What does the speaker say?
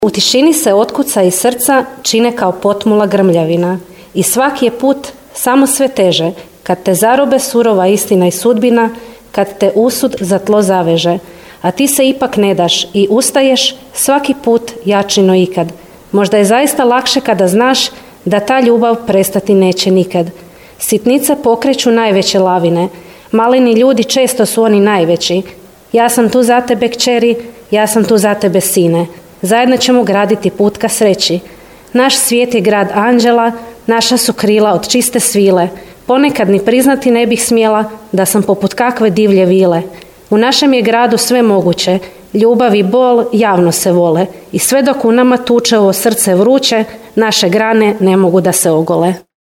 U tišini se otkuca iz srca čine kao potmula grmljavina i svaki je put samo sve teže kad te zarobe surova istina i sudbina, kad te usud za tlo zaveže, a ti se ipak ne daš i ustaješ svaki put jači no ikad. Možda je zaista lakše kada znaš da ta ljubav prestati neće nikad. Sitnice pokreću najveće lavine, maleni ljudi često su oni najveći. Ja sam tu za tebe kćeri, ja sam tu za tebe sine. Zajedno ćemo graditi put ka sreći. Naš svijet je grad anđela, naša su krila od čiste svile. Ponekad ni priznati ne bih smjela da sam poput kakve divlje vile. U našem je gradu sve moguće, ljubav i bol javno se vole i sve dok u nama tuče ovo srce vruće, naše grane ne mogu da se ogole.